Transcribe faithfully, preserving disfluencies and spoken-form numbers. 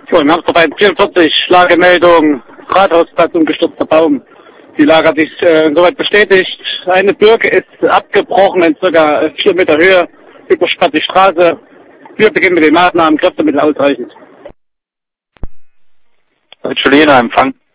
So, im Hamsterbein vierundvierzig, Lagemeldung, Rathausplatz, umgestürzter Baum. Die Lage hat sich äh, soweit bestätigt. Eine Birke ist abgebrochen in circa vier Meter Höhe, überspannt die Straße. Wir beginnen mit den Maßnahmen, Kräftemittel ausreichend. Julina, Empfang.